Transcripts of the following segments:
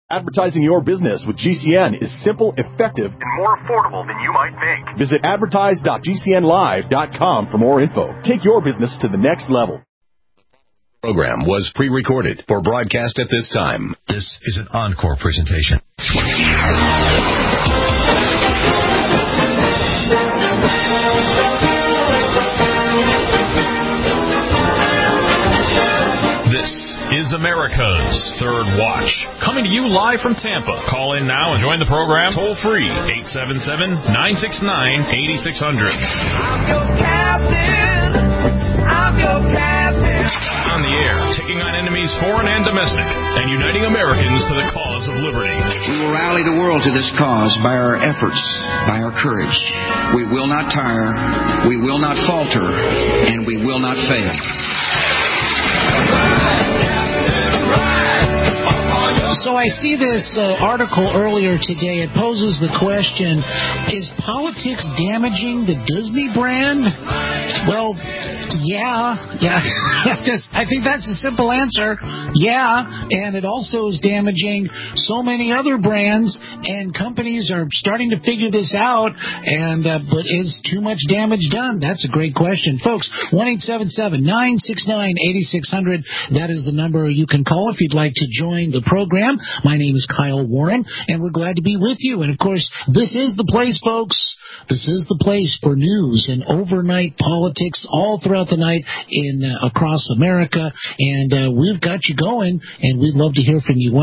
Advertising your business with GCN is simple, effective, and more affordable than you might think. Visit advertise.gcnlive.com for more info. Take your business to the next level. The program was pre-recorded for broadcast at this time. This is an encore presentation. Is America's Third Watch. Coming to you live from Tampa. Call in now and join the program toll free, 877-969-8600. I'm your captain. I'm your captain. On the air, taking on enemies foreign and domestic, and uniting Americans to the cause of liberty. We will rally the world to this cause by our efforts, by our courage. We will not tire, we will not falter, and we will not fail. So I see this article earlier today. It poses the question, is politics damaging the Disney brand? Well, yeah. I think that's a simple answer. Yeah, and it also is damaging so many other brands, and companies are starting to figure this out. And but is too much damage done? That's a great question, folks. 1-877-969-8600. That is the number you can call if you'd like to join the program. My name is Kyle Warren, and we're glad to be with you. And of course, this is the place, folks. This is the place for news and overnight politics all throughout the night in across America. And we've got you going, and we'd love to hear from you.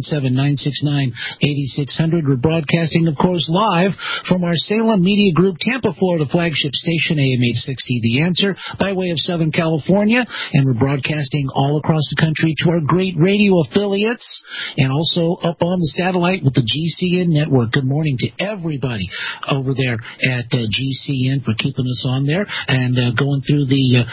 1-877-969-8600. We're broadcasting, of course, live from our Salem Media Group, Tampa, Florida flagship station, AM 860 The Answer, by way of Southern California. And we're broadcasting all across the country to our great radio affiliates, and also up on the satellite with the GCN network. Good morning to everybody over there at GCN for keeping us on there and going through the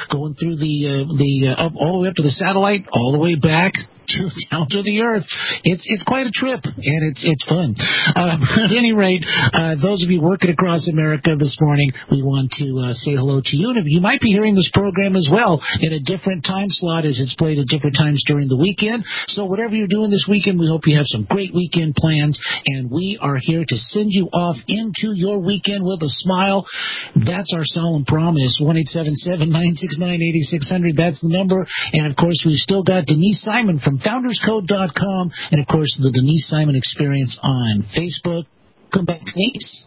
up all the way up to the satellite, all the way back down to the earth. It's quite a trip, and it's fun. At any rate, those of you working across America this morning, we want to say hello to you. And you might be hearing this program as well in a different time slot, as it's played at different times during the weekend. So whatever you're doing this weekend, we hope you have some great weekend plans, and we are here to send you off into your weekend with a smile. That's our solemn promise. 1-877-969-8600. That's the number. And of course, we've still got Denise Simon from FoundersCode.com, and of course the Denise Simon Experience on Facebook. Come back, Denise.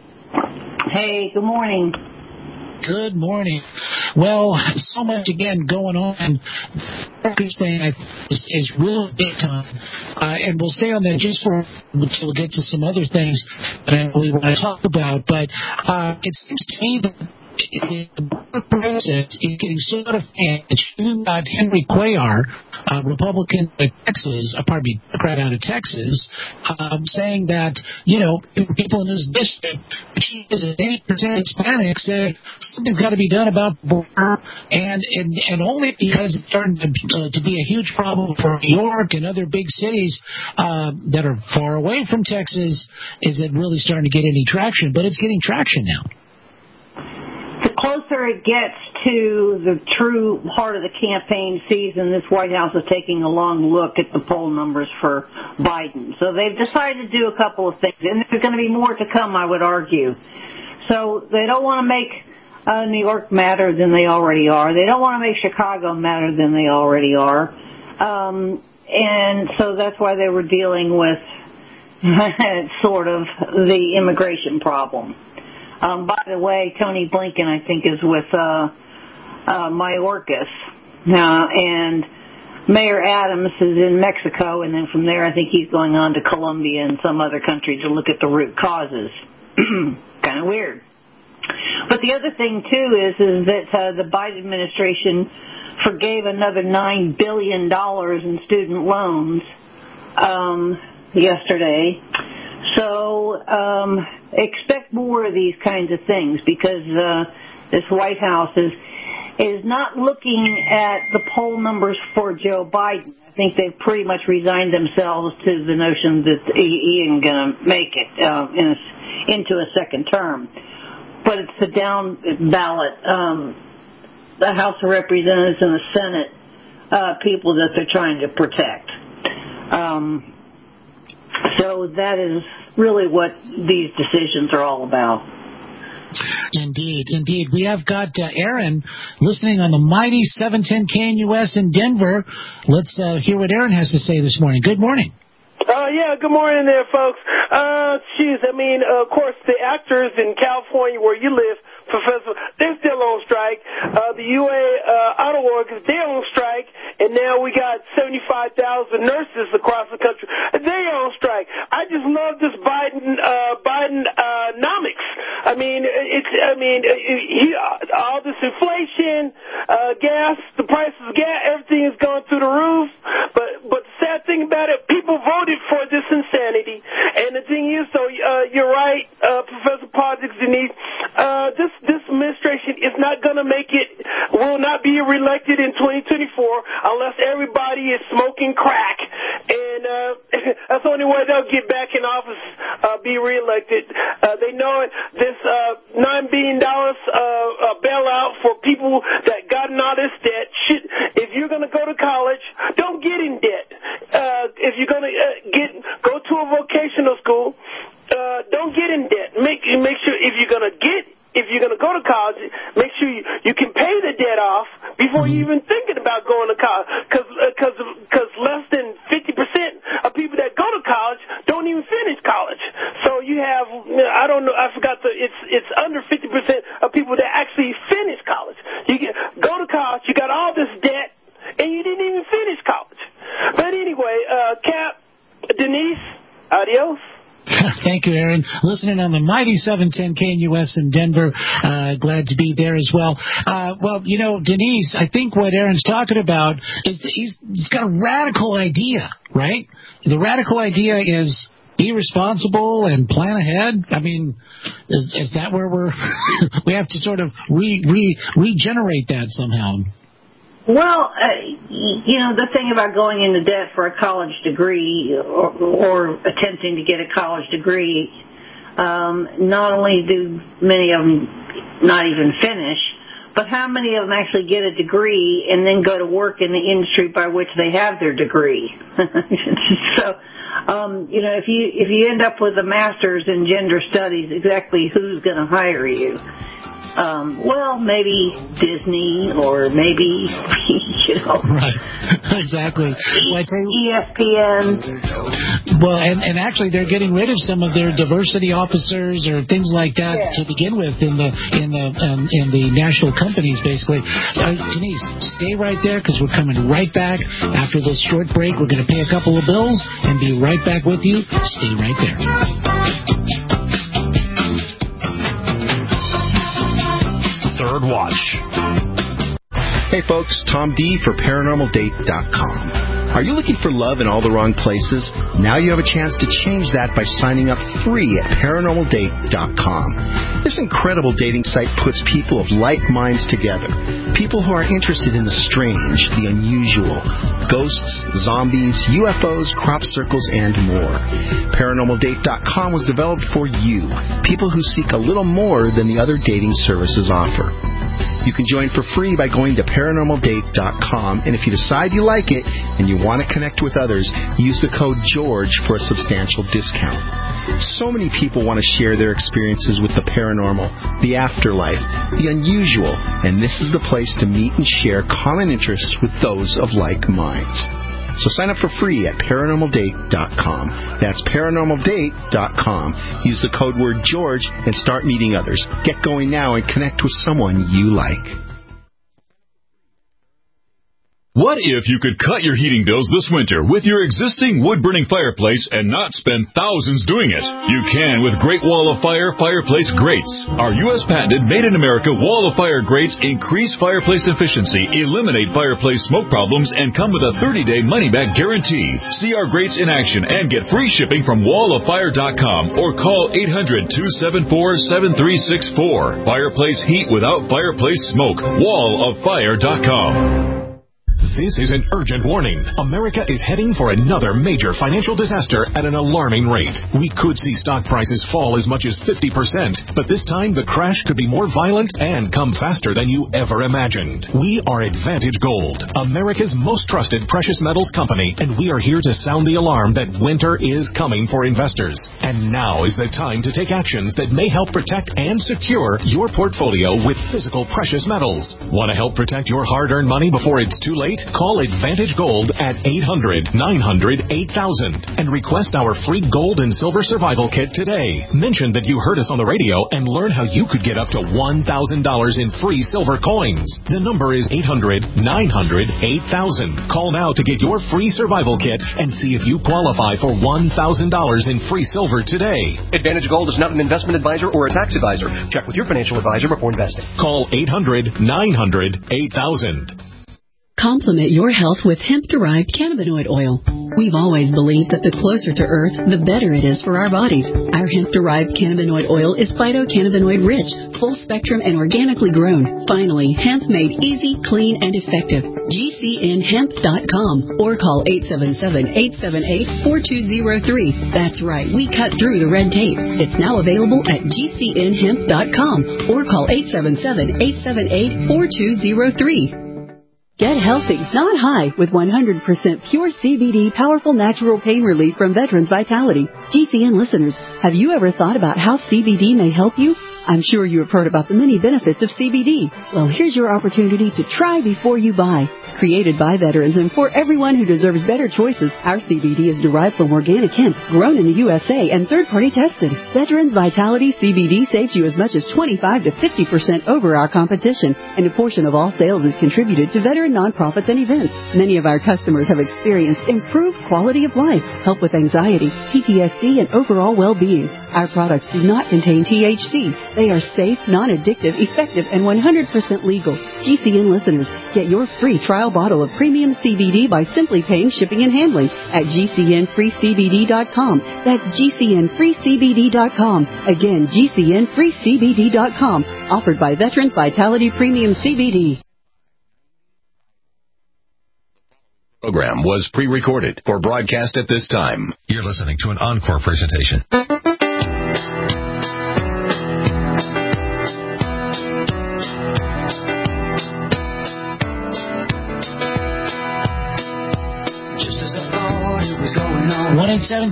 Hey, good morning. Good morning. Well, so much again going on. This thing is really big time, and we'll stay on that just for we'll get to some other things that I really want to talk about. But it seems to me that the process is getting so out of hand that you've got Henry Cuellar, Republican Democrat out of Texas, saying that, people in his district, if he is 80% Hispanic, say something's got to be done about the border, and only because it's starting to be a huge problem for New York and other big cities that are far away from Texas, is it really starting to get any traction. But it's getting traction now. The closer it gets to the true heart of the campaign season, this White House is taking a long look at the poll numbers for Biden. So they've decided to do a couple of things, and there's going to be more to come, I would argue. So they don't want to make New York madder than they already are. They don't want to make Chicago madder than they already are. And so that's why they were dealing with sort of the immigration problem. By the way, Tony Blinken, I think, is with Mayorkas, and Mayor Adams is in Mexico, and then from there I think he's going on to Colombia and some other country to look at the root causes. Kind of weird. But the other thing, too, is that the Biden administration forgave another $9 billion in student loans yesterday. So expect more of these kinds of things, because this White House is not looking at the poll numbers for Joe Biden. I think they've pretty much resigned themselves to the notion that he ain't going to make it into a second term. But it's the down ballot, the House of Representatives and the Senate people that they're trying to protect. So that is really what these decisions are all about. Indeed, indeed. We have got Aaron listening on the mighty 710 KNUS in Denver. Let's hear what Aaron has to say this morning. Good morning. Yeah, good morning there, folks. Of course, the actors in California where you live, Professor, they're still on strike. The UA auto workers, they're on strike. And now we got 75,000 nurses across the country. They're on strike. I just love this Bidenomics. All this inflation, gas, the prices of gas, everything is going through the roof. But the sad thing about it, people voted for this insanity. And the thing is, you're right, Professor Podrick, Denise, this administration is not going to will not be reelected in 2024 unless everybody is smoking crack. And that's the only way they'll get back in office, be reelected. They know it. This $9 billion bailout for people that got in all this debt. If you're going to go to college, don't get in debt. If you're going to go to a vocational school, don't get in debt. Make sure if you're going to go to college, make sure you can pay the debt off before you even thinking about going to college. Because less than 50% of people that go to college don't even finish college. So you have, it's under 50% of people that actually finish college. You go to college, you got all this debt, and you didn't even finish college. But anyway, Cap, Denise, adios. Thank you, Aaron. Listening on the mighty 710 KNUS in Denver. Glad to be there as well. Denise, I think what Aaron's talking about is he's got a radical idea, right? The radical idea is be responsible and plan ahead. I mean, is that where we have to sort of regenerate that somehow? Well, the thing about going into debt for a college degree or attempting to get a college degree, not only do many of them not even finish, but how many of them actually get a degree and then go to work in the industry by which they have their degree? So, if you end up with a master's in gender studies, exactly who's going to hire you? Maybe Disney or maybe, Right, exactly. ESPN. Well, and actually they're getting rid of some of their diversity officers or things like that to begin with in the national companies, basically. Denise, stay right there because we're coming right back after this short break. We're going to pay a couple of bills and be right back with you. Stay right there. Third Watch. Hey folks, Tom D for ParanormalDate.com. Are you looking for love in all the wrong places? Now you have a chance to change that by signing up free at ParanormalDate.com. This incredible dating site puts people of like minds together. People who are interested in the strange, the unusual, ghosts, zombies, UFOs, crop circles, and more. ParanormalDate.com was developed for you, people who seek a little more than the other dating services offer. You can join for free by going to ParanormalDate.com, and if you decide you like it and you want to connect with others, use the code GEORGE for a substantial discount. So many people want to share their experiences with the paranormal, the afterlife, the unusual, and this is the place to meet and share common interests with those of like minds. So sign up for free at ParanormalDate.com. That's ParanormalDate.com. Use the code word George and start meeting others. Get going now and connect with someone you like. What if you could cut your heating bills this winter with your existing wood-burning fireplace and not spend thousands doing it? You can with Great Wall of Fire fireplace grates. Our U.S. patented made-in-America Wall of Fire grates increase fireplace efficiency, eliminate fireplace smoke problems, and come with a 30-day money-back guarantee. See our grates in action and get free shipping from walloffire.com or call 800-274-7364. Fireplace heat without fireplace smoke. walloffire.com. This is an urgent warning. America is heading for another major financial disaster at an alarming rate. We could see stock prices fall as much as 50%, but this time the crash could be more violent and come faster than you ever imagined. We are Advantage Gold, America's most trusted precious metals company, and we are here to sound the alarm that winter is coming for investors. And now is the time to take actions that may help protect and secure your portfolio with physical precious metals. Want to help protect your hard-earned money before it's too late? Call Advantage Gold at 800-900-8000 and request our free gold and silver survival kit today. Mention that you heard us on the radio and learn how you could get up to $1,000 in free silver coins. The number is 800-900-8000. Call now to get your free survival kit and see if you qualify for $1,000 in free silver today. Advantage Gold is not an investment advisor or a tax advisor. Check with your financial advisor before investing. Call 800-900-8000. Complement your health with hemp-derived cannabinoid oil. We've always believed that the closer to Earth, the better it is for our bodies. Our hemp-derived cannabinoid oil is phytocannabinoid-rich, full-spectrum, and organically grown. Finally, hemp made easy, clean, and effective. GCNhemp.com or call 877-878-4203. That's right, we cut through the red tape. It's now available at GCNhemp.com or call 877-878-4203. Get healthy, not high, with 100% pure CBD powerful natural pain relief from Veterans Vitality. GCN listeners, have you ever thought about how CBD may help you? I'm sure you have heard about the many benefits of CBD. Well, here's your opportunity to try before you buy. Created by veterans and for everyone who deserves better choices, our CBD is derived from organic hemp, grown in the USA, and third-party tested. Veterans Vitality CBD saves you as much as 25 to 50% over our competition, and a portion of all sales is contributed to veteran nonprofits and events. Many of our customers have experienced improved quality of life, help with anxiety, PTSD, and overall well-being. Our products do not contain THC. They are safe, non-addictive, effective, and 100% legal. GCN listeners, get your free trial bottle of premium CBD by simply paying shipping and handling at GCNFreeCBD.com. That's GCNFreeCBD.com. Again, GCNFreeCBD.com. Offered by Veterans Vitality Premium CBD. Program was pre-recorded for broadcast at this time. You're listening to an encore presentation. One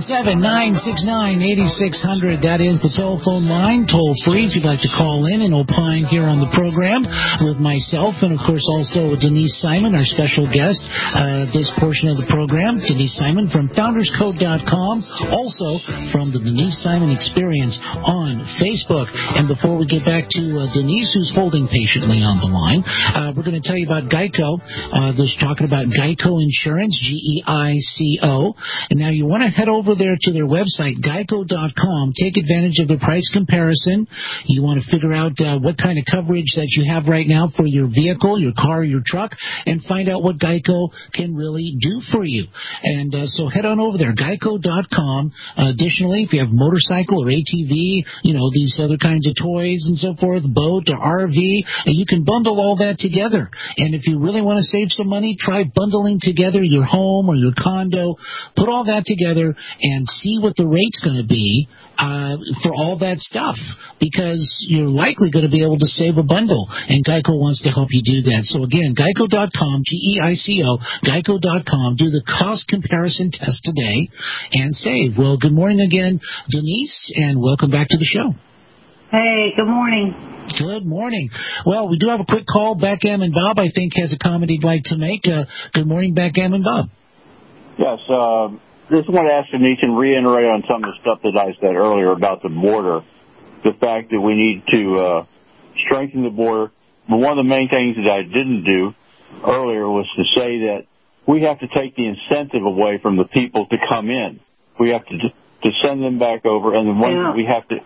1-877-969-8600. That is the telephone line, toll free, if you'd like to call in and opine here on the program with myself and, of course, also Denise Simon, our special guest, this portion of the program. Denise Simon from FoundersCode.com, also from the Denise Simon Experience on Facebook. And before we get back to Denise, who's holding patiently on the line, we're going to tell you about Geico. There's talking about Geico Insurance, Geico. And now you want to head over there to their website, Geico.com. Take advantage of the price comparison. You want to figure out what kind of coverage that you have right now for your vehicle, your car, your truck, and find out what Geico can really do for you. And so head on over there, Geico.com. Additionally, if you have motorcycle or ATV, these other kinds of toys and so forth, boat or RV, you can bundle all that together. And if you really want to save some money, try bundling together your home or your condo. Put all that together and see what the rate's going to be for all that stuff, because you're likely going to be able to save a bundle, and Geico wants to help you do that. So again, Geico.com, Geico, Geico.com. Do the cost comparison test today and save. Well, good morning again, Denise, and welcome back to the show. Hey, good morning. Good morning. Well, we do have a quick call. Backgammon Bob, I think, has a comment he'd like to make. Good morning, Backgammon Bob. Yes, just want to ask Denise and reiterate on some of the stuff that I said earlier about the border, the fact that we need to strengthen the border. But one of the main things that I didn't do earlier was to say that we have to take the incentive away from the people to come in. We have to send them back over, and the ones that we have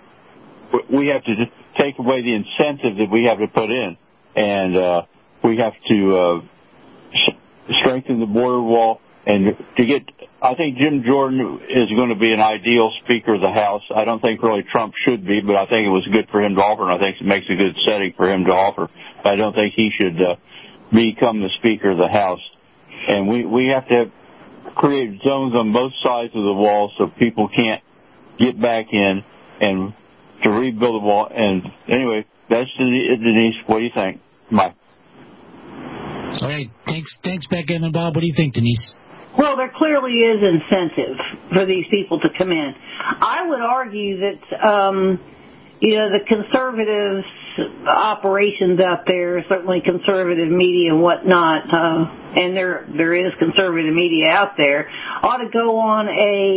to take away the incentive that we have to put in, and we have to strengthen the border wall. And I think Jim Jordan is going to be an ideal Speaker of the House. I don't think really Trump should be, but I think it was good for him to offer, and I think it makes a good setting for him to offer. I don't think he should become the Speaker of the House. And we have to create zones on both sides of the wall so people can't get back in and to rebuild the wall. And anyway, that's Denise. What do you think? Bye. All right. Thanks, Becca and Bob. What do you think, Denise? Well, there clearly is incentive for these people to come in. I would argue that, the conservatives' operations out there, certainly conservative media and whatnot, and there is conservative media out there, ought to go on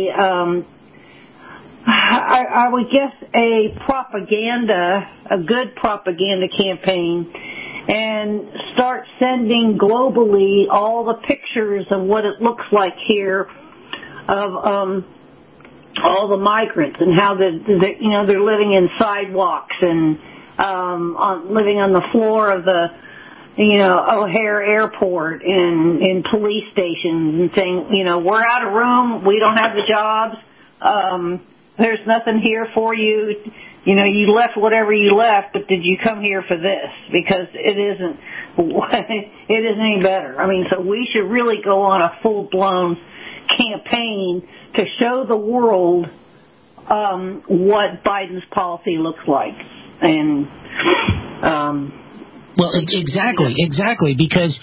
I would guess a good propaganda campaign, and start sending globally all the pictures of what it looks like here of all the migrants and how they're living in sidewalks and living on the floor of the O'Hare Airport and in police stations, and saying, we're out of room, we don't have the jobs, there's nothing here for you. You left whatever you left, but did you come here for this? Because it isn't any better. I mean, so we should really go on a full-blown campaign to show the world what Biden's policy looks like. And well, exactly, because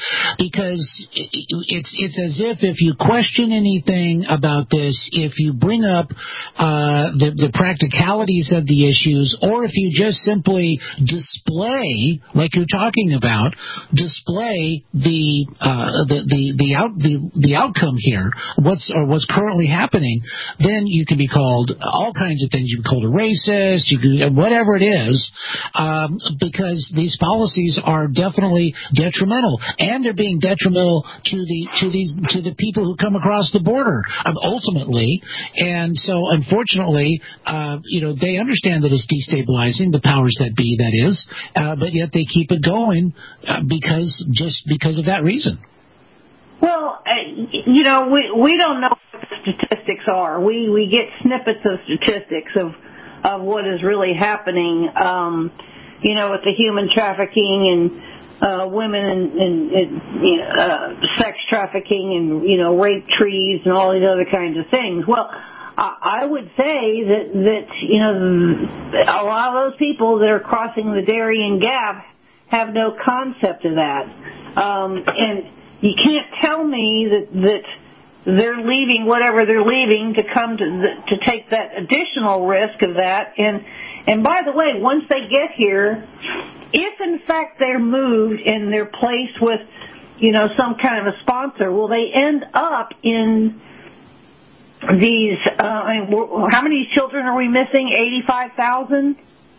it's as if you question anything about this, if you bring up the practicalities of the issues, or if you just simply display, like you're talking about, display the outcome here, what's currently happening, then you can be called all kinds of things. You can be called a racist, you can, whatever it is, because these policies are definitely detrimental, and they're being detrimental to the people who come across the border ultimately. And so, unfortunately, they understand that it's destabilizing, the powers that be, that is, but yet they keep it going because of that reason. Well, we don't know what the statistics are. We get snippets of statistics of what is really happening. With the human trafficking and women and sex trafficking and rape trees and all these other kinds of things. Well, I would say that a lot of those people that are crossing the Darien Gap have no concept of that, and you can't tell me that they're leaving whatever they're leaving to come to take that additional risk of that. And by the way, once they get here, if in fact they're moved and they're placed with, some kind of a sponsor, will they end up in these, how many children are we missing? 85,000?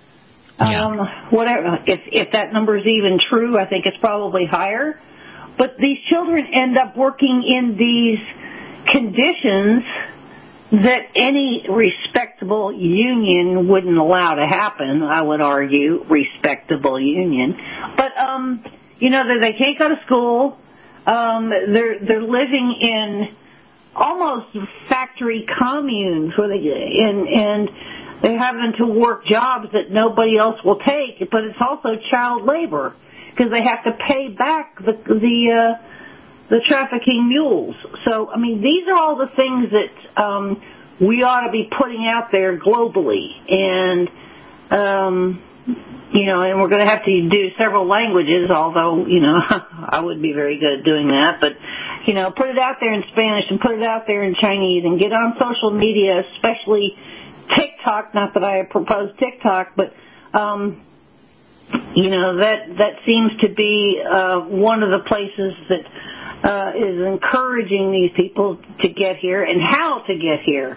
Yeah. Whatever. If that number is even true, I think it's probably higher. But these children end up working in these conditions that any respectable union wouldn't allow to happen, I would argue, respectable union. But, they can't go to school. They're living in almost factory communes where and they're having to work jobs that nobody else will take, but it's also child labor because they have to pay back the trafficking mules. So, I mean, these are all the things that we ought to be putting out there globally. And, and we're going to have to do several languages, although, I wouldn't be very good at doing that. But, put it out there in Spanish and put it out there in Chinese and get on social media, especially TikTok. Not that I proposed TikTok, but, that seems to be one of the places that is encouraging these people to get here and how to get here.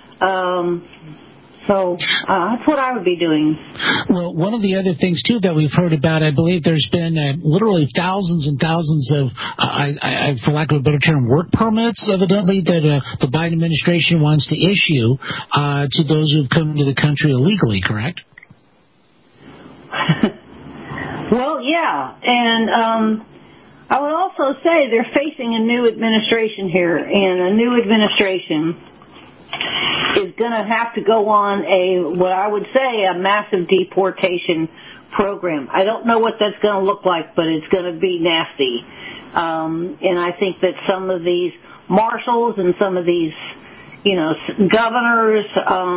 So that's what I would be doing. Well, one of the other things, too, that we've heard about, I believe there's been literally thousands and thousands of, for lack of a better term, work permits, evidently, that the Biden administration wants to issue to those who've come to the country illegally, correct? Well, yeah. And I would also say they're facing a new administration here, and a new administration is going to have to go on what I would say, a massive deportation program. I don't know what that's going to look like, but it's going to be nasty. And I think that some of these marshals and some of these, governors,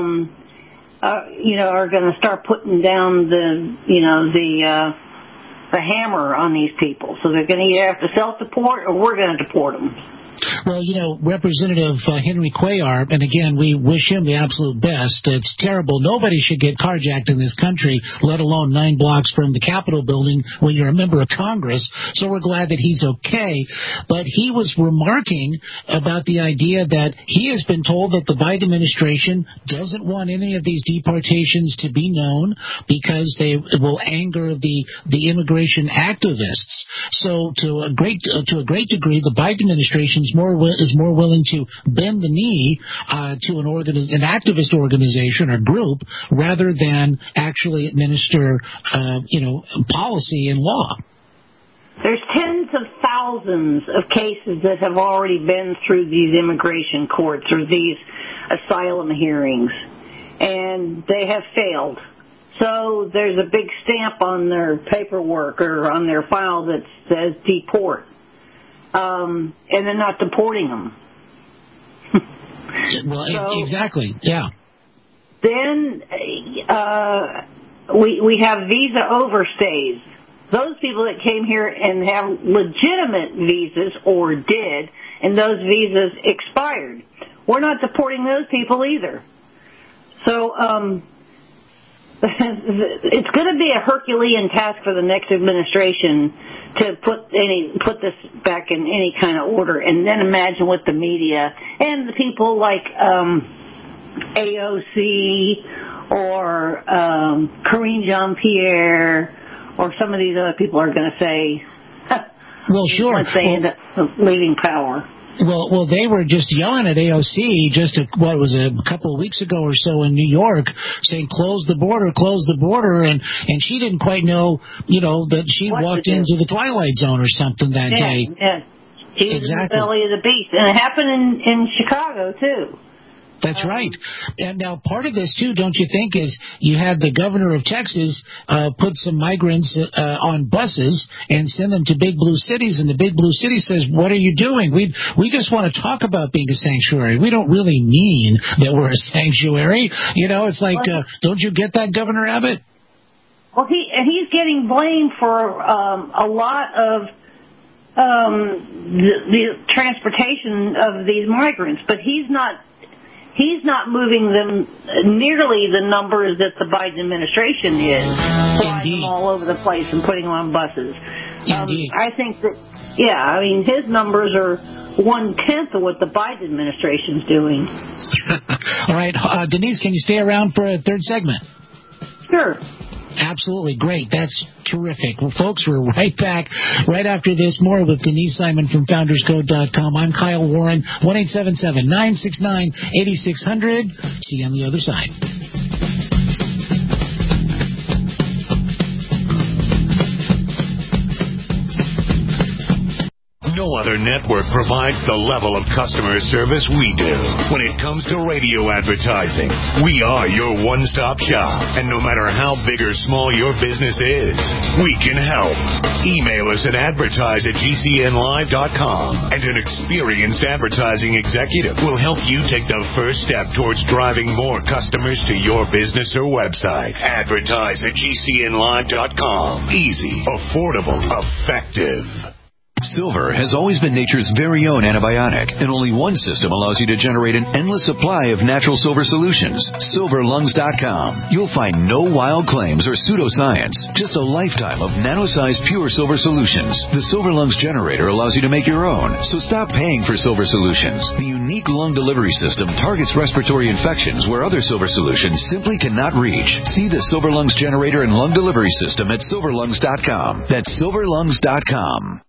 are going to start putting down the hammer on these people. So they're going to either have to self-deport or we're going to deport them. Well, Representative Henry Cuellar, and again, we wish him the absolute best. It's terrible. Nobody should get carjacked in this country, let alone 9 blocks from the Capitol building when you're a member of Congress. So we're glad that he's okay. But he was remarking about the idea that he has been told that the Biden administration doesn't want any of these deportations to be known because they will anger the immigration activists. So to a great degree, the Biden administration is more willing to bend the knee to an activist organization or group rather than actually administer policy and law. There's tens of thousands of cases that have already been through these immigration courts or these asylum hearings, and they have failed. So there's a big stamp on their paperwork or on their file that says deport. And they're not deporting them. Well, exactly, yeah. Then we have visa overstays. Those people that came here and have legitimate visas or did, and those visas expired. We're not deporting those people either. So it's going to be a Herculean task for the next administration to put this back in any kind of order, and then imagine what the media and the people like AOC or Karine Jean-Pierre or some of these other people are going to say well, sure. once they end up leaving power. Well, they were just yelling at AOC a couple of weeks ago or so in New York, saying close the border, and she didn't quite know, that she walked into the Twilight Zone or something that day. Yeah, she was in the belly of the beast, and it happened in Chicago too. That's right. And now part of this, too, don't you think, is you had the governor of Texas put some migrants on buses and send them to big blue cities, and the big blue city says, what are you doing? We just want to talk about being a sanctuary. We don't really mean that we're a sanctuary. It's like, don't you get that, Governor Abbott? Well, he's getting blamed for a lot of the transportation of these migrants, but he's not moving them nearly the numbers that the Biden administration is, flying them all over the place and putting them on buses. I think that, his numbers are 1/10 of what the Biden administration's doing. All right, Denise, can you stay around for a third segment? Sure. Absolutely. Great. That's terrific. Well, folks, we're right back right after this. More with Denise Simon from FoundersCode.com. I'm Kyle Warren, 1-877-969-8600. See you on the other side. No other network provides the level of customer service we do. When it comes to radio advertising, we are your one-stop shop. And no matter how big or small your business is, we can help. Email us at advertise@gcnlive.com, and an experienced advertising executive will help you take the first step towards driving more customers to your business or website. Advertise@gcnlive.com. Easy, affordable, effective. Silver has always been nature's very own antibiotic, and only one system allows you to generate an endless supply of natural silver solutions. SilverLungs.com. You'll find no wild claims or pseudoscience, just a lifetime of nano-sized pure silver solutions. The Silver Lungs generator allows you to make your own, so stop paying for silver solutions. The unique lung delivery system targets respiratory infections where other silver solutions simply cannot reach. See the Silver Lungs generator and lung delivery system at SilverLungs.com. That's SilverLungs.com.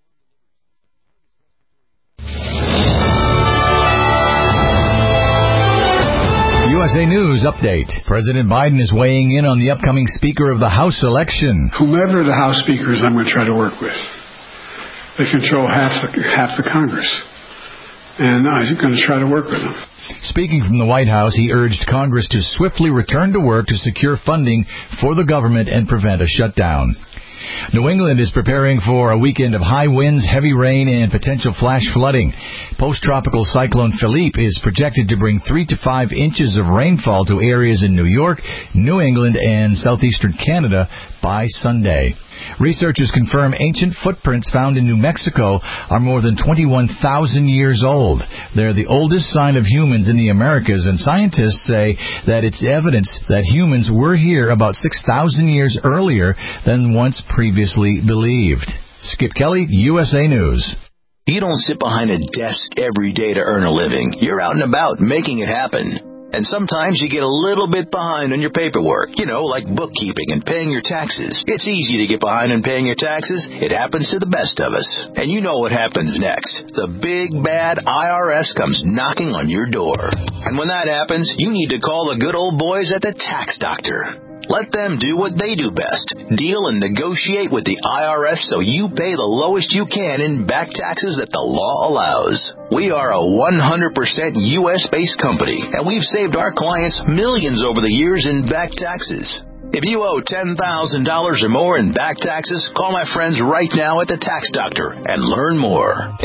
USA News Update. President Biden is weighing in on the upcoming Speaker of the House election. Whomever the House Speaker is, I'm going to try to work with. They control half the Congress, and I'm going to try to work with them. Speaking from the White House, he urged Congress to swiftly return to work to secure funding for the government and prevent a shutdown. New England is preparing for a weekend of high winds, heavy rain, and potential flash flooding. Post-tropical cyclone Philippe is projected to bring 3 to 5 inches of rainfall to areas in New York, New England, and southeastern Canada by Sunday. Researchers confirm ancient footprints found in New Mexico are more than 21,000 years old. They're the oldest sign of humans in the Americas, and scientists say that it's evidence that humans were here about 6,000 years earlier than once previously believed. Skip Kelly, USA News. You don't sit behind a desk every day to earn a living. You're out and about making it happen. And sometimes you get a little bit behind on your paperwork, like bookkeeping and paying your taxes. It's easy to get behind on paying your taxes. It happens to the best of us. And you know what happens next. The big, bad IRS comes knocking on your door. And when that happens, you need to call the good old boys at the Tax Doctor. Let them do what they do best. Deal and negotiate with the IRS so you pay the lowest you can in back taxes that the law allows. We are a 100% U.S.-based company, and we've saved our clients millions over the years in back taxes. If you owe $10,000 or more in back taxes, call my friends right now at the Tax Doctor and learn more.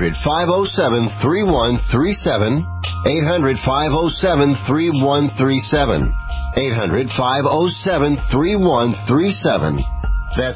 800-507-3137. 800-507-3137. 800-507-3137. That's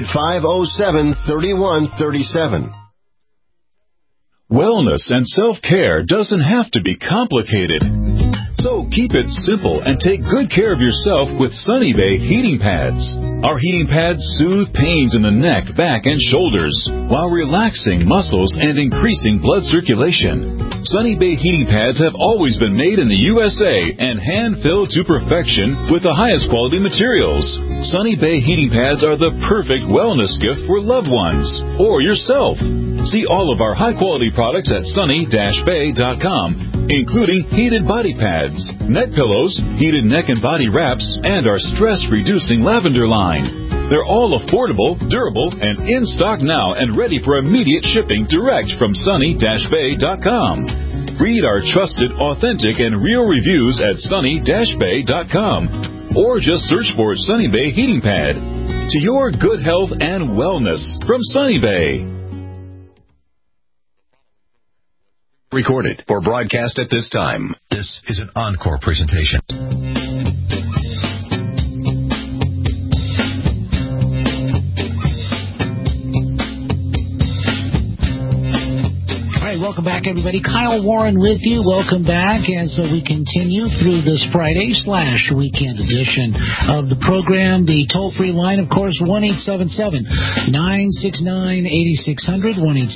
800-507-3137. Wellness and self-care doesn't have to be complicated. So keep it simple and take good care of yourself with Sunny Bay heating pads. Our heating pads soothe pains in the neck, back, and shoulders while relaxing muscles and increasing blood circulation. Sunny Bay heating pads have always been made in the USA and hand-filled to perfection with the highest quality materials. Sunny Bay heating pads are the perfect wellness gift for loved ones or yourself. See all of our high-quality products at sunny-bay.com, including heated body pads, neck pillows, heated neck and body wraps, and our stress-reducing lavender line. They're all affordable, durable, and in stock now and ready for immediate shipping direct from sunny-bay.com. Read our trusted, authentic, and real reviews at sunny-bay.com, or just search for Sunny Bay Heating Pad. To your good health and wellness from Sunny Bay. Recorded for broadcast at this time. This is an encore presentation. Welcome back, everybody. Kyle Warren with you. Welcome back as we continue through this Friday/weekend edition of the program. The toll-free line, of course, 1-877-969-8600,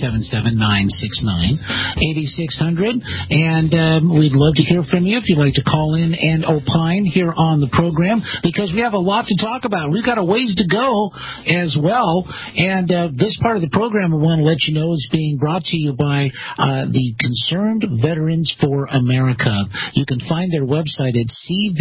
1-877-969-8600. And we'd love to hear from you if you'd like to call in and opine here on the program, because we have a lot to talk about. We've got a ways to go as well. And this part of the program, I want to let you know, is being brought to you by the Concerned Veterans for America. You can find their website at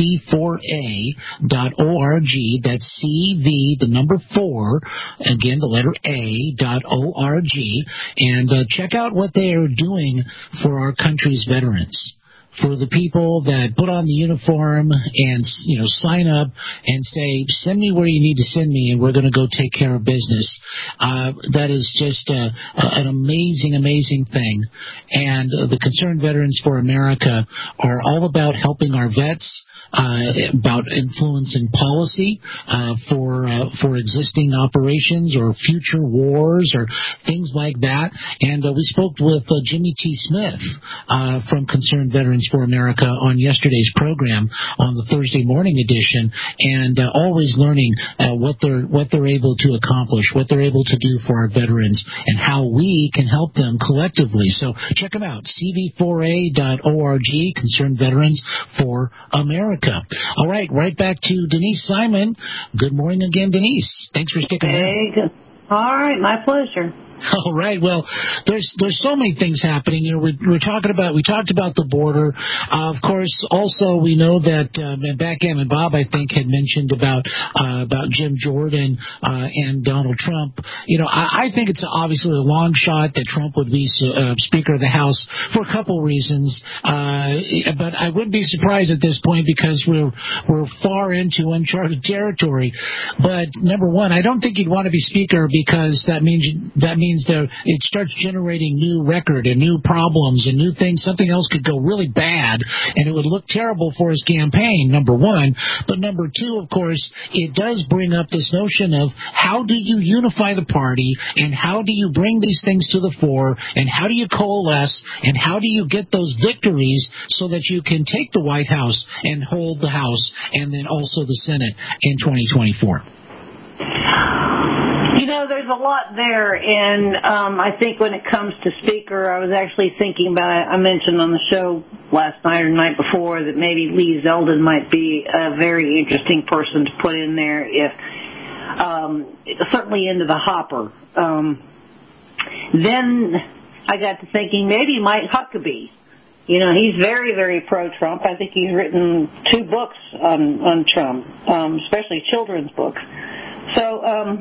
cv4a.org. That's CV, the number 4, again, the letter A.org. And check out what they are doing for our country's veterans. For the people that put on the uniform and, sign up and say, send me where you need to send me and we're going to go take care of business. That is just an amazing, amazing thing. And the Concerned Veterans for America are all about helping our vets, about influencing policy for existing operations or future wars or things like that. And we spoke with Jimmy T. Smith from Concerned Veterans for America on yesterday's program on the Thursday morning edition, and always learning what they're able to accomplish, what they're able to do for our veterans, and how we can help them collectively. So check them out, cv4a.org, Concerned Veterans for America. All right back to Denise Simon. Good morning again, Denise. Thanks for sticking around. All right, my pleasure. All right. Well, there's so many things happening. We talked about the border. Of course, also we know that Backgammon Bob, I think, had mentioned about Jim Jordan and Donald Trump. I think it's obviously a long shot that Trump would be Speaker of the House for a couple reasons. But I wouldn't be surprised at this point because we're far into uncharted territory. But number one, I don't think he'd want to be Speaker because that means it starts generating new record and new problems and new things. Something else could go really bad, and it would look terrible for his campaign, number one. But number two, of course, it does bring up this notion of how do you unify the party, and how do you bring these things to the fore, and how do you coalesce, and how do you get those victories so that you can take the White House and hold the House and then also the Senate in 2024? There's a lot there, and I think when it comes to Speaker, I was actually thinking about it. I mentioned on the show last night or the night before that maybe Lee Zeldin might be a very interesting person to put in there, if certainly into the hopper. Then I got to thinking maybe Mike Huckabee. He's very, very pro-Trump. I think he's written 2 books on Trump, especially children's books. So,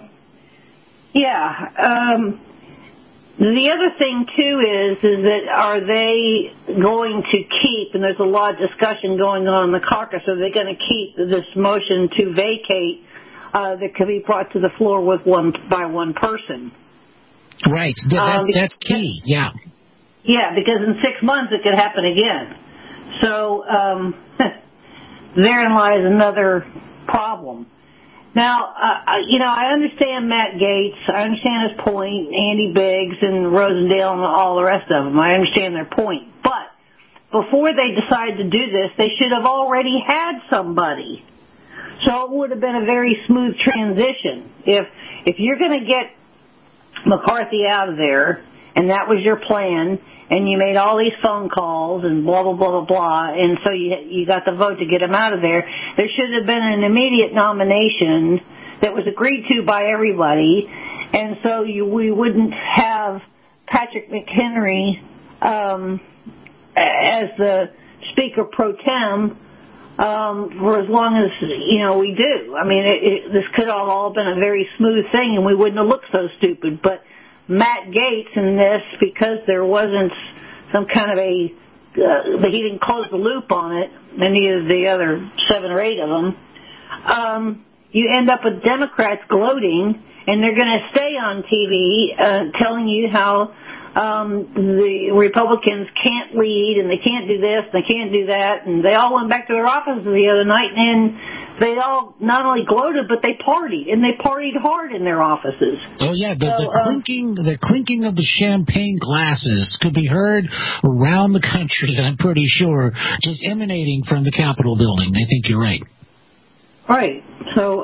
the other thing, too, is that are they going to keep, and there's a lot of discussion going on in the caucus, are they going to keep this motion to vacate that could be brought to the floor by one person? Right. That's key, yeah. Yeah, because in 6 months it could happen again. So therein lies another problem. Now, I understand Matt Gaetz. I understand his point, Andy Biggs and Rosendale and all the rest of them. I understand their point. But before they decided to do this, they should have already had somebody. So it would have been a very smooth transition. If you're going to get McCarthy out of there, and that was your plan, and you made all these phone calls and blah, blah, blah, blah, blah, and so you got the vote to get him out of there, there should have been an immediate nomination that was agreed to by everybody, and so we wouldn't have Patrick McHenry as the Speaker pro tem for as long as, we do. I mean, this could have all been a very smooth thing, and we wouldn't have looked so stupid, but Matt Gaetz in this, because there wasn't some kind of he didn't close the loop on it, and neither the other 7 or 8 of them, you end up with Democrats gloating, and they're going to stay on TV telling you how the Republicans can't lead, and they can't do this, and they can't do that, and they all went back to their offices the other night, and they all not only gloated, but they partied, and they partied hard in their offices. Oh yeah, the clinking of the champagne glasses could be heard around the country, I'm pretty sure, just emanating from the Capitol building. I think you're right. Right. So,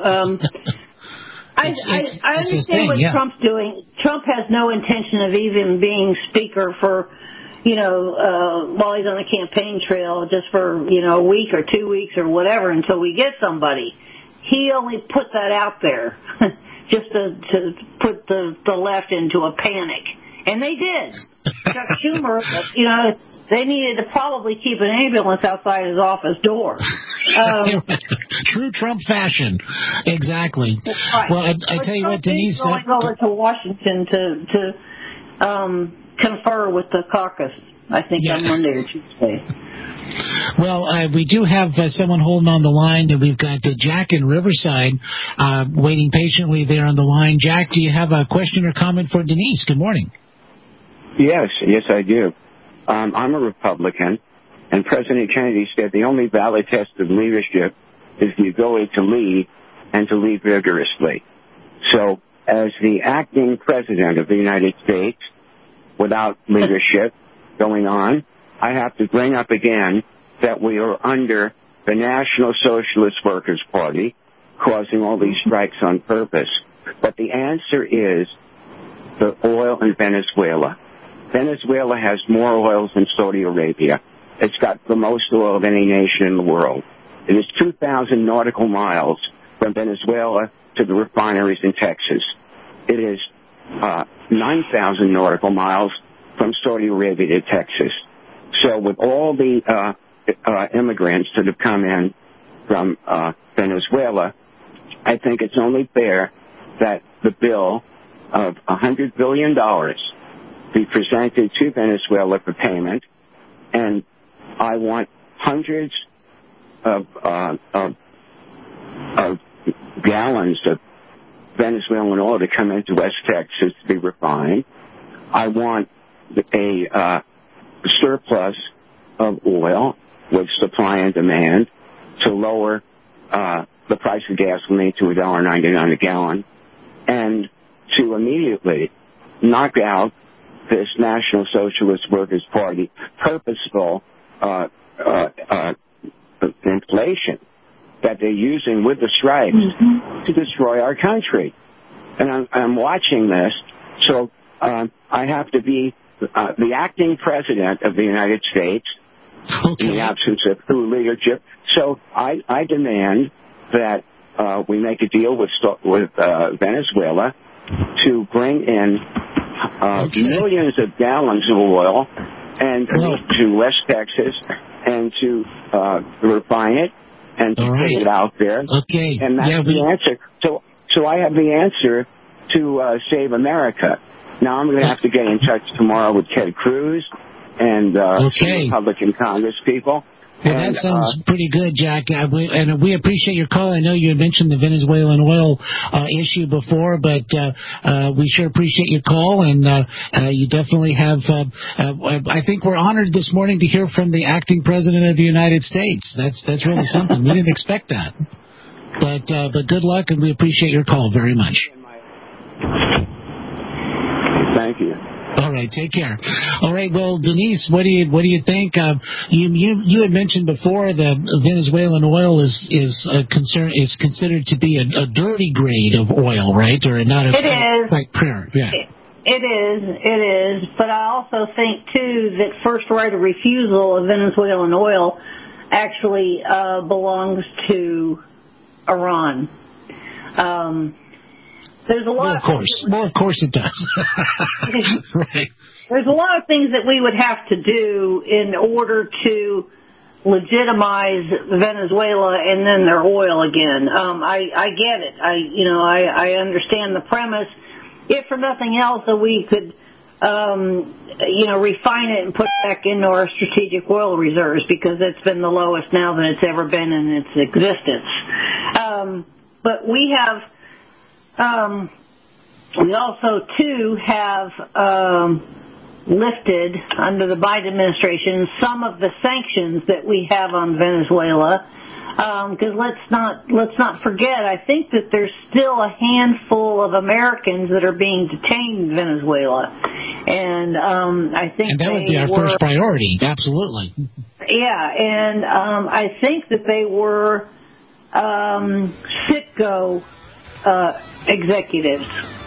I understand what Trump's doing. Trump has no intention of even being Speaker for, while he's on the campaign trail, just for, a week or 2 weeks or whatever until we get somebody. He only put that out there just to put the left into a panic. And they did. Chuck Schumer, they needed to probably keep an ambulance outside his office door. True Trump fashion. Exactly. Right. Well, I tell you what, Denise... He's going over to Washington to confer with the caucus, I think, on Monday or Tuesday. Well, we do have someone holding on the line, and we've got Jack in Riverside waiting patiently there on the line. Jack, do you have a question or comment for Denise? Good morning. Yes, I do. I'm a Republican, and President Kennedy said the only valid test of leadership is the ability to lead and to lead vigorously. So, as the acting president of the United States, without leadership going on, I have to bring up again that we are under the National Socialist Workers' Party, causing all these strikes on purpose. But the answer is the oil in Venezuela. Venezuela has more oil than Saudi Arabia. It's got the most oil of any nation in the world. It is 2,000 nautical miles from Venezuela to the refineries in Texas. It is 9,000 nautical miles from Saudi Arabia to Texas. So with all the immigrants that have come in from Venezuela, I think it's only fair that the bill of $100 billion be presented to Venezuela for payment, and I want hundreds of gallons of Venezuelan oil to come into West Texas to be refined. I want a surplus of oil with supply and demand to lower the price of gasoline to $1.99 a gallon, and to immediately knock out this National Socialist Workers' Party purposeful inflation that they're using with the strikes to destroy our country. And I'm watching this, so I have to be the acting president of the United States in the absence of true leadership. So I demand that we make a deal with Venezuela to bring in millions of gallons of oil and to West Texas and to refine it and to put it out there. Okay. And that's the answer. So I have the answer to save America. Now I'm going to have to get in touch tomorrow with Ted Cruz and some Republican Congress people. Well, that sounds pretty good, Jack. And we appreciate your call. I know you had mentioned the Venezuelan oil issue before, but we sure appreciate your call. And you definitely have. I think we're honored this morning to hear from the acting president of the United States. That's really something. We didn't expect that. But good luck, and we appreciate your call very much. Thank you. All right, take care. All right, well, Denise, what do you think? You had mentioned before the Venezuelan oil is considered to be a dirty grade of oil, right? Or not? It is. Like prayer, yeah. It is. But I also think too that first right of refusal of Venezuelan oil actually belongs to Iran. There's a lot. Of course it does. Right. There's a lot of things that we would have to do in order to legitimize Venezuela and then their oil again. I get it. I understand the premise. If for nothing else, that we could, refine it and put it back into our strategic oil reserves, because it's been the lowest now that it's ever been in its existence. But we have. We also, too, have lifted, under the Biden administration, some of the sanctions that we have on Venezuela. Because let's not forget, I think that there's still a handful of Americans that are being detained in Venezuela. And I think that would be our first priority, absolutely. Yeah, and I think that they were Citgo executives.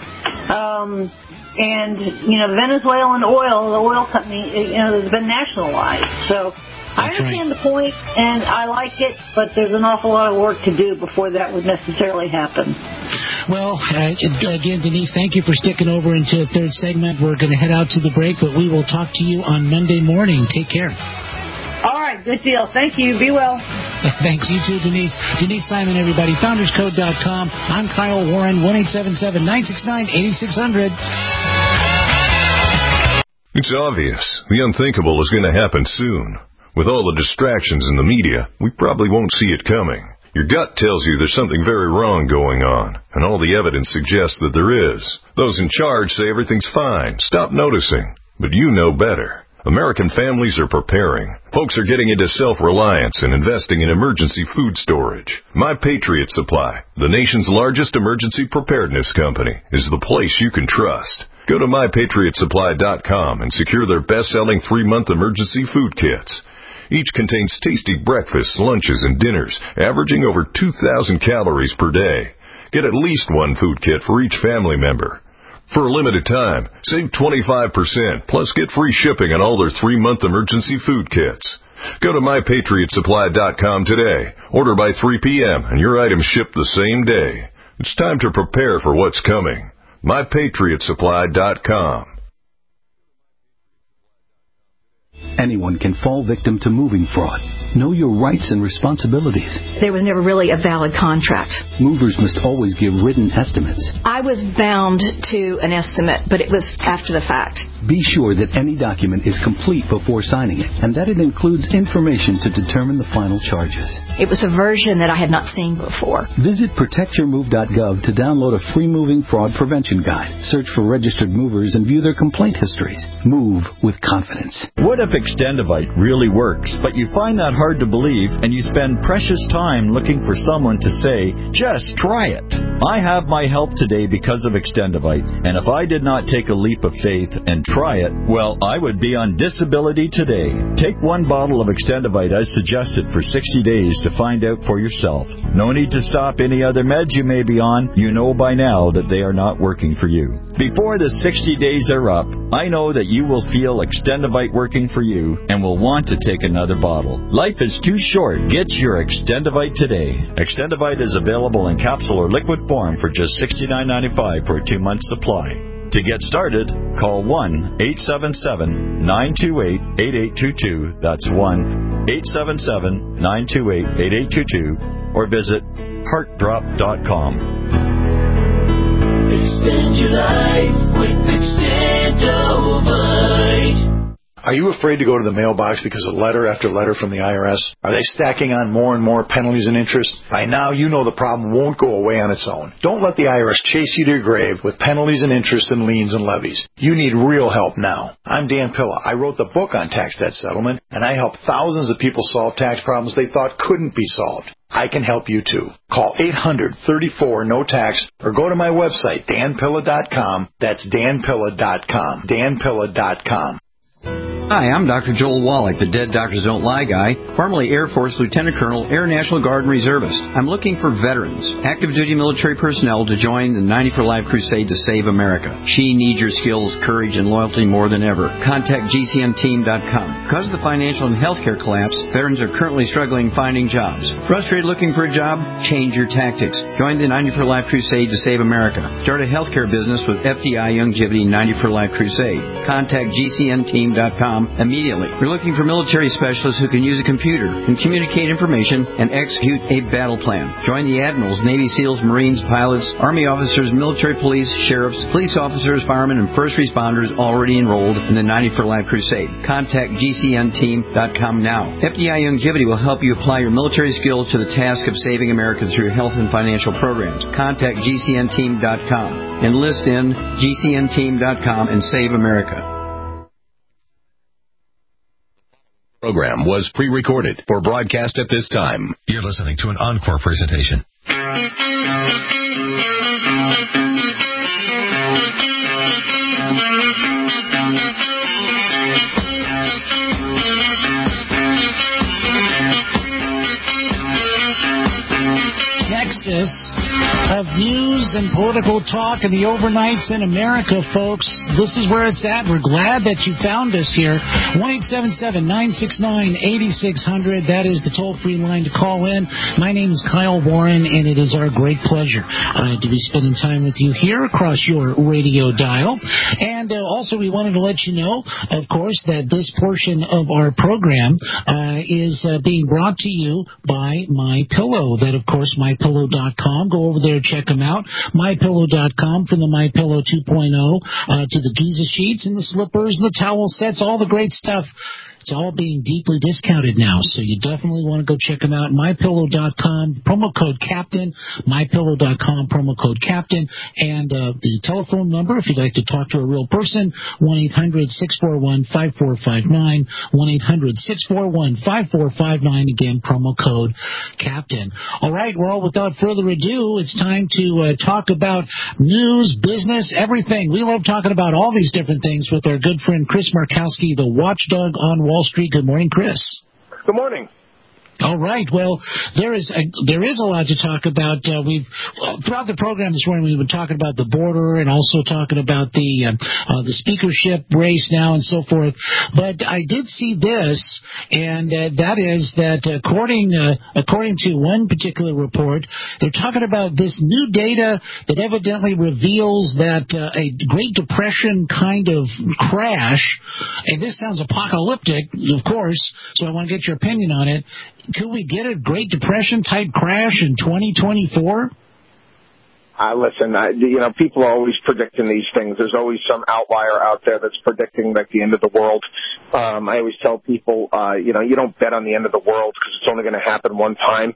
And, Venezuelan oil, the oil company, has been nationalized. So I understand the point, and I like it, but there's an awful lot of work to do before that would necessarily happen. Well, again, Denise, thank you for sticking over into the third segment. We're going to head out to the break, but we will talk to you on Monday morning. Take care. All right, good deal. Thank you. Be well. Thanks. You too, Denise. Denise Simon, everybody. FoundersCode.com. I'm Kyle Warren, 1-877-969-8600. It's obvious. The unthinkable is going to happen soon. With all the distractions in the media, we probably won't see it coming. Your gut tells you there's something very wrong going on, and all the evidence suggests that there is. Those in charge say everything's fine. Stop noticing. But you know better. American families are preparing. Folks are getting into self-reliance and investing in emergency food storage. My Patriot Supply, the nation's largest emergency preparedness company, is the place you can trust. Go to MyPatriotSupply.com and secure their best-selling 3-month emergency food kits. Each contains tasty breakfasts, lunches, and dinners, averaging over 2,000 calories per day. Get at least one food kit for each family member. For a limited time, save 25%, plus get free shipping on all their 3-month emergency food kits. Go to MyPatriotSupply.com today. Order by 3 p.m. and your items ship the same day. It's time to prepare for what's coming. MyPatriotSupply.com. Anyone can fall victim to moving fraud. Know your rights and responsibilities. There was never really a valid contract. Movers must always give written estimates. I was bound to an estimate, but it was after the fact. Be sure that any document is complete before signing it, and that it includes information to determine the final charges. It was a version that I had not seen before. Visit protectyourmove.gov to download a free moving fraud prevention guide. Search for registered movers and view their complaint histories. Move with confidence. What if Extendivite really works, but you find that hard to believe and you spend precious time looking for someone to say, just try it? I have my help today because of Extendivite, and if I did not take a leap of faith and try it, well, I would be on disability today. Take one bottle of Extendivite as suggested for 60 days to find out for yourself. No need to stop any other meds you may be on. You know by now that they are not working for you. Before the 60 days are up, I know that you will feel Extendivite working for you and will want to take another bottle. Life is too short. Get your Extendivite today. Extendivite is available in capsule or liquid form for just $69.95 for a 2-month supply. To get started, call 1-877-928-8822. That's 1-877-928-8822. Or visit heartdrop.com. Extend your life with Extendivite. Are you afraid to go to the mailbox because of letter after letter from the IRS? Are they stacking on more and more penalties and interest? By now, you know the problem won't go away on its own. Don't let the IRS chase you to your grave with penalties and interest and liens and levies. You need real help now. I'm Dan Pilla. I wrote the book on tax debt settlement, and I help thousands of people solve tax problems they thought couldn't be solved. I can help you too. Call 800-34-NO-TAX or go to my website, danpilla.com. That's danpilla.com. danpilla.com. Hi, I'm Dr. Joel Wallach, the Dead Doctors Don't Lie guy, formerly Air Force Lieutenant Colonel, Air National Guard and Reservist. I'm looking for veterans, active duty military personnel to join the 90 for Life crusade to save America. She needs your skills, courage, and loyalty more than ever. Contact GCNteam.com. Because of the financial and healthcare collapse, veterans are currently struggling finding jobs. Frustrated looking for a job? Change your tactics. Join the 90 for Life crusade to save America. Start a healthcare business with FDI Youngevity 90 for Life crusade. Contact GCNteam.com immediately. We're looking for military specialists who can use a computer, can communicate information, and execute a battle plan. Join the admirals, Navy SEALs, Marines, pilots, Army officers, military police, sheriffs, police officers, firemen, and first responders already enrolled in the 90 for Life crusade. Contact GCNteam.com now. FDI Youngevity will help you apply your military skills to the task of saving America through health and financial programs. Contact GCNteam.com. Enlist in GCNteam.com and save America. Program was pre-recorded for broadcast at this time. You're listening to an encore presentation. Nexus of news and political talk and the overnights in America, folks. This is where it's at. We're glad that you found us here. 1-877-969-8600. That is the toll-free line to call in. My name is Kyle Warren, and it is our great pleasure to be spending time with you here across your radio dial. And also, we wanted to let you know, of course, that this portion of our program is being brought to you by MyPillow. That, of course, MyPillow.com. Go over there, check them out. MyPillow.com, from the MyPillow 2.0 to the Giza sheets and the slippers and the towel sets, all the great stuff. It's all being deeply discounted now, so you definitely want to go check them out. MyPillow.com, promo code CAPTAIN, MyPillow.com, promo code CAPTAIN, and the telephone number, if you'd like to talk to a real person, 1-800-641-5459, 1-800-641-5459, again, promo code CAPTAIN. All right, well, without further ado, it's time to talk about news, business, everything. We love talking about all these different things with our good friend Chris Markowski, the watchdog on Wall Street. Good morning, Chris. Good morning. All right. Well, there is a lot to talk about. We've throughout the program this morning we've been talking about the border and also talking about the speakership race now and so forth. But I did see this, and that is that according to one particular report, they're talking about this new data that evidently reveals that a Great Depression kind of crash, and this sounds apocalyptic, of course. So I want to get your opinion on it. Could we get a Great Depression-type crash in 2024? Listen, people are always predicting these things. There's always some outlier out there that's predicting like the end of the world. I always tell people, you don't bet on the end of the world because it's only going to happen one time.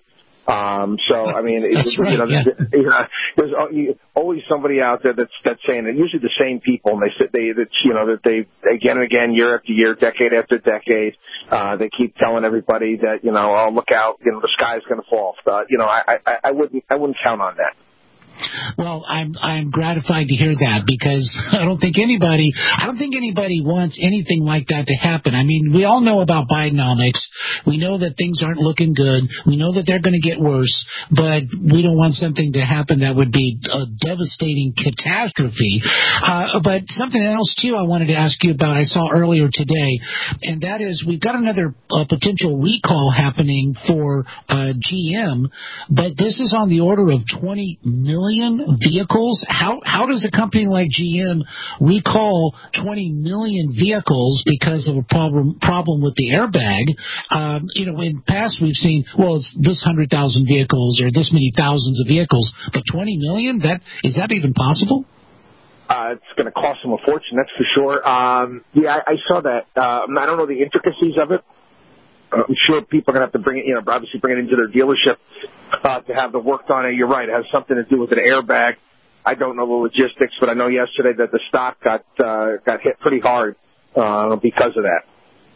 That's right, there's always somebody out there that's saying it. Usually the same people, and they again and again, year after year, decade after decade, they keep telling everybody that oh, look out, the sky's going to fall. I wouldn't count on that. Well, I'm gratified to hear that because I don't think anybody wants anything like that to happen. I mean, we all know about Bidenomics. We know that things aren't looking good. We know that they're going to get worse, but we don't want something to happen that would be a devastating catastrophe. But something else too I wanted to ask you about, I saw earlier today, and that is we've got another potential recall happening for GM, but this is on the order of 20 million vehicles. How does a company like GM recall 20 million vehicles because of a problem with the airbag? In the past we've seen, it's this 100,000 vehicles or this many thousands of vehicles, but 20 million? Is that even possible? It's going to cost them a fortune, that's for sure. I saw that. I don't know the intricacies of it. I'm sure people are going to have to bring it, obviously bring it into their dealership to have the work done. You're right, it has something to do with an airbag. I don't know the logistics, but I know yesterday that the stock got hit pretty hard because of that.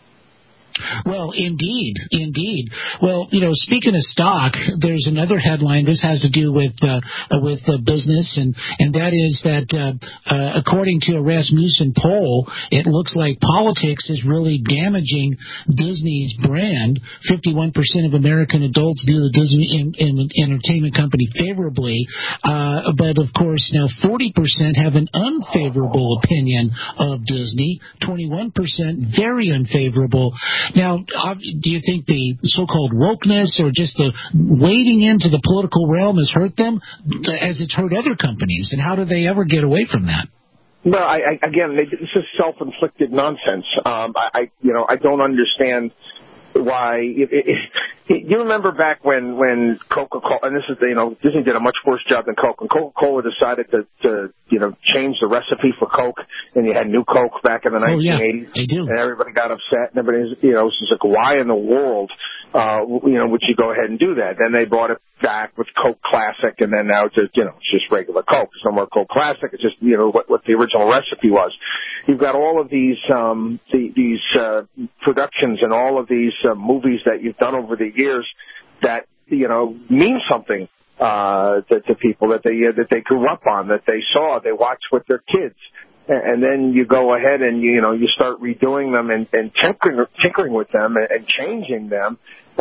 Well, indeed. Well, speaking of stock, there's another headline. This has to do with business, and that is that according to a Rasmussen poll, it looks like politics is really damaging Disney's brand. 51% of American adults view the Disney entertainment company favorably, but of course now 40% have an unfavorable opinion of Disney. 21% very unfavorable. Now, do you think the so-called wokeness or just the wading into the political realm has hurt them as it's hurt other companies? And how do they ever get away from that? Well, this is self-inflicted nonsense. I don't understand why. You remember back when Coca-Cola, and this is, Disney did a much worse job than Coke. When Coca-Cola decided to change the recipe for Coke, and you had New Coke back in the 1980s, they do. And everybody got upset, and everybody was just like, why in the world, would you go ahead and do that? Then they brought it back with Coke Classic, and then now it's just regular Coke. There's no more Coke Classic. It's just, what the original recipe was. You've got all of these productions and all of these movies that you've done over the years that mean something to people that they grew up on, that they saw, they watched with their kids, and then you go ahead and you start redoing them and tinkering with them and changing them.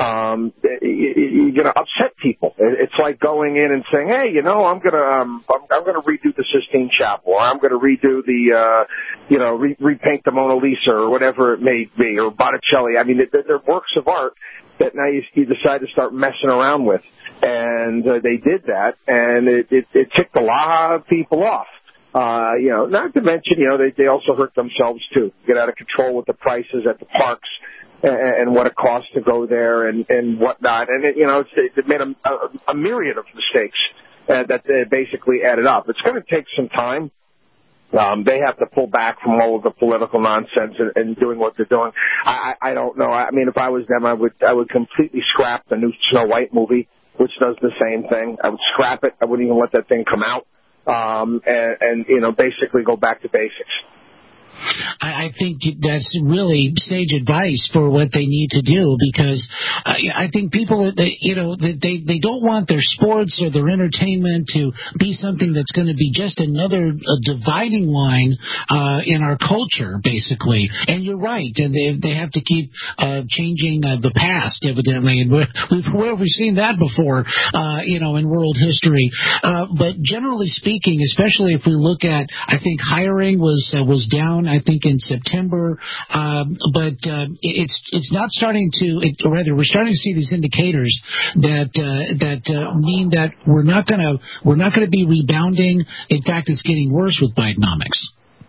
You're going to upset people. It's like going in and saying, hey, I'm going to redo the Sistine Chapel, or I'm going to redo the, repaint the Mona Lisa, or whatever it may be, or Botticelli. I mean, they're works of art that now you decide to start messing around with. And they did that, and it ticked a lot of people off. Not to mention, they also hurt themselves too. Get out of control with the prices at the parks and what it costs to go there and whatnot. And it made a myriad of mistakes that they basically added up. It's going to take some time. They have to pull back from all of the political nonsense and doing what they're doing. I don't know. I mean, if I was them, I would completely scrap the new Snow White movie, which does the same thing. I would scrap it. I wouldn't even let that thing come out. And basically go back to basics. I think that's really sage advice for what they need to do, because I think people, they don't want their sports or their entertainment to be something that's going to be just another dividing line in our culture, basically. And you're right, and they have to keep changing the past, evidently, and we've seen that before, in world history. But generally speaking, especially if we look at, I think hiring was down, I think, in September, but it's not starting to. We're starting to see these indicators that mean that we're not going to be rebounding. In fact, it's getting worse with Bidenomics.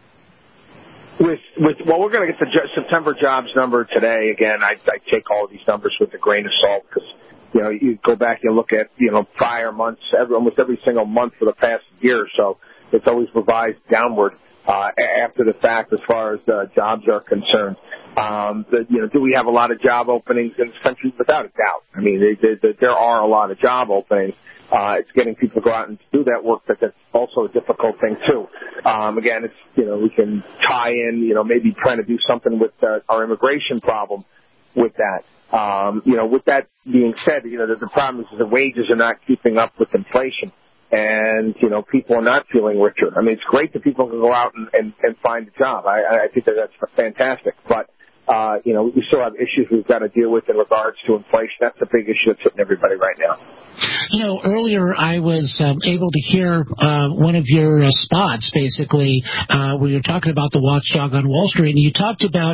We're going to get the September jobs number today. Again, I take all of these numbers with a grain of salt, because you go back and look at prior months, almost every single month for the past year or so. It's always revised downward after the fact as far as jobs are concerned. Do we have a lot of job openings in this country? Without a doubt. I mean, there are a lot of job openings. It's getting people to go out and do that work, but that's also a difficult thing too. Again, it's we can tie in maybe trying to do something with our immigration problem with that. With that being said, the problem is the wages are not keeping up with inflation. And, people are not feeling richer. I mean, it's great that people can go out and find a job. I think that's fantastic. But, we still have issues we've got to deal with in regards to inflation. That's a big issue that's hitting everybody right now. Earlier I was able to hear one of your spots, basically, where you're talking about the watchdog on Wall Street, and you talked about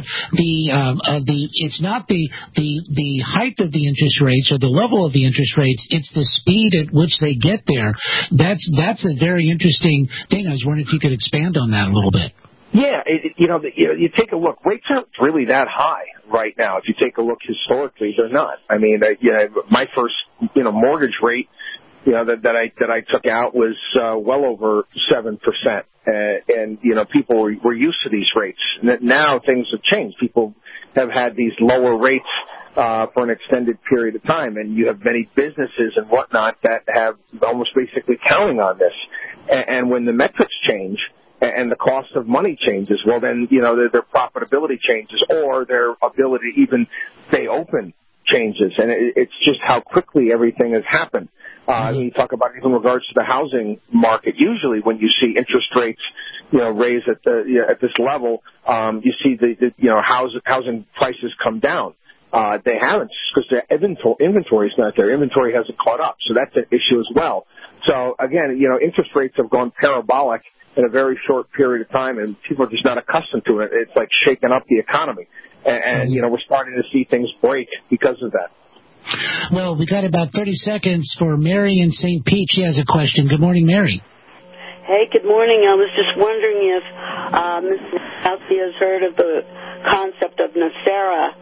it's not the height of the interest rates or the level of the interest rates, it's the speed at which they get there. That's a very interesting thing. I was wondering if you could expand on that a little bit. Yeah, you take a look. Rates aren't really that high right now. If you take a look historically, they're not. I mean, my first, mortgage rate, that I took out was well over 7%, and people were used to these rates. Now things have changed. People have had these lower rates for an extended period of time, and you have many businesses and whatnot that have almost basically counting on this. And when the metrics change and the cost of money changes, well, then, their profitability changes, or their ability to even stay open changes. And it's just how quickly everything has happened. You talk about even in regards to the housing market. Usually when you see interest rates, raise at this level, you see the housing prices come down. They haven't, because the inventory is not there. Inventory hasn't caught up. So that's an issue as well. So again, interest rates have gone parabolic in a very short period of time, and people are just not accustomed to it. It's like shaking up the economy. And we're starting to see things break because of that. Well, we got about 30 seconds for Mary in St. Pete. She has a question. Good morning, Mary. Hey, good morning. I was just wondering if Mr. Kowski has heard of the concept of NESARA,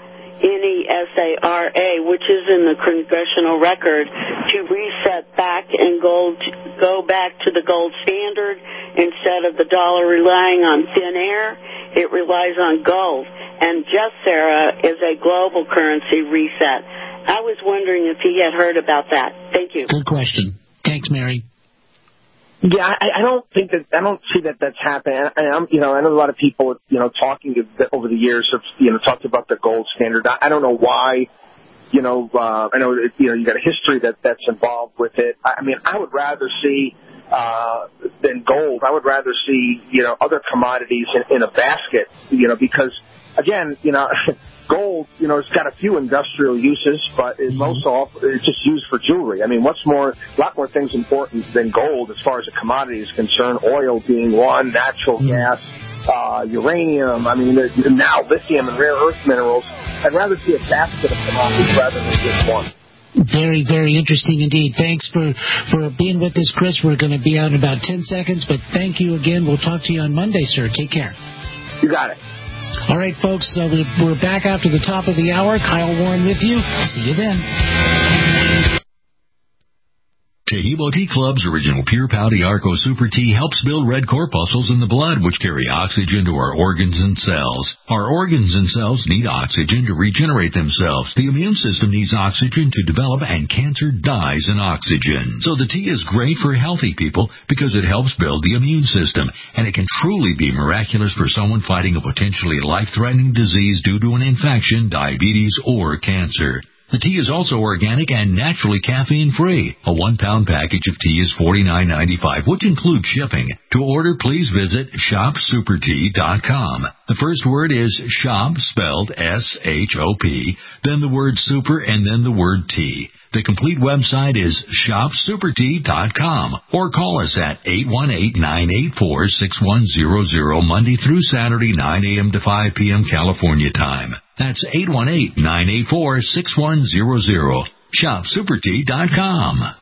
NESARA, which is in the congressional record, to reset back and go back to the gold standard. Instead of the dollar relying on thin air, it relies on gold. And NESARA is a global currency reset. I was wondering if he had heard about that. Thank you. Good question. Thanks, Mary. Yeah, I don't see that that's happening. I know a lot of people, talking over the years have, talked about the gold standard. I don't know why, I know, you got a history that's involved with it. I mean, I would rather see, than gold. I would rather see, other commodities in a basket, because again, gold, it's got a few industrial uses, but most often it's just used for jewelry. I mean, a lot more things important than gold as far as a commodity is concerned, oil being one, natural gas, uranium, I mean, now lithium and rare earth minerals. I'd rather see a basket of commodities rather than just one. Very, very interesting indeed. Thanks for being with us, Chris. We're going to be out in about 10 seconds, but thank you again. We'll talk to you on Monday, sir. Take care. You got it. All right, folks, we're back after the top of the hour. Kyle Warren with you. See you then. Tahibo Tea Club's original Pure Pouty Arco Super Tea helps build red corpuscles in the blood, which carry oxygen to our organs and cells. Our organs and cells need oxygen to regenerate themselves. The immune system needs oxygen to develop, and cancer dies in oxygen. So the tea is great for healthy people because it helps build the immune system, and it can truly be miraculous for someone fighting a potentially life-threatening disease due to an infection, diabetes, or cancer. The tea is also organic and naturally caffeine-free. A 1-pound package of tea is $49.95, which includes shipping. To order, please visit shopsupertea.com. The first word is shop, spelled S-H-O-P, then the word super, and then the word tea. The complete website is shopsupertea.com, or call us at 818-984-6100 Monday through Saturday, 9 a.m. to 5 p.m. California time. That's 818-984-6100. Shopsupertea.com.